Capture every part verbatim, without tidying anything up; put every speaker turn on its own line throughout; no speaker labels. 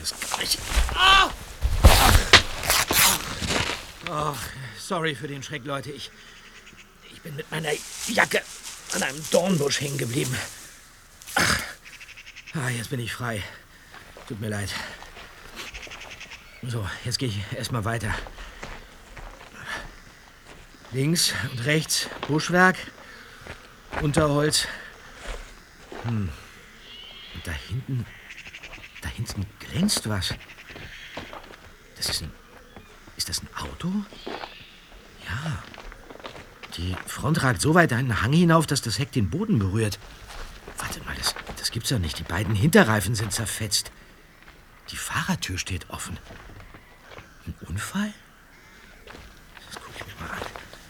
das gar nicht. Ah! Ach. Oh, sorry für den Schreck, Leute. Ich, ich bin mit meiner Jacke an einem Dornbusch hängen geblieben. Ach. Ah, jetzt bin ich frei. Tut mir leid. So, jetzt gehe ich erstmal weiter. Links und rechts Buschwerk, Unterholz. Hm. Und da hinten, da hinten glänzt was. Das ist ein, ist das ein Auto? Ja. Die Front ragt so weit einen Hang hinauf, dass das Heck den Boden berührt. Warte mal, das, das gibt's doch nicht. Die beiden Hinterreifen sind zerfetzt. Die Fahrertür steht offen. Ein Unfall? Das gucke ich mir mal an.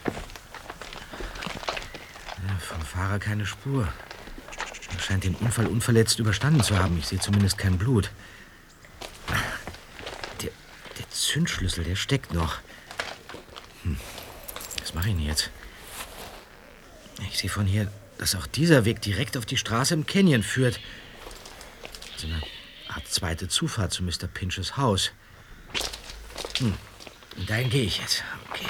Ja, vom Fahrer keine Spur. Er scheint den Unfall unverletzt überstanden zu haben. Ich sehe zumindest kein Blut. Der, der Zündschlüssel, der steckt noch. Hm. Was mache ich denn jetzt? Ich sehe von hier, dass auch dieser Weg direkt auf die Straße im Canyon führt. So eine Art zweite Zufahrt zu Mister Pinches Haus. Hm. Und dahin gehe ich jetzt. Okay.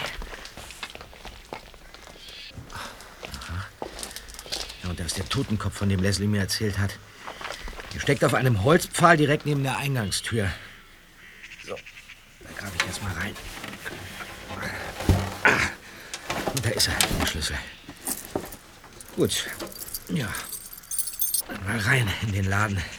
Aha. Ja, und da ist der Totenkopf, von dem Leslie mir erzählt hat. Der steckt auf einem Holzpfahl direkt neben der Eingangstür. So, da grabe ich jetzt mal rein. Ah. Und da ist er, der Schlüssel. Gut. Ja. Mal rein in den Laden.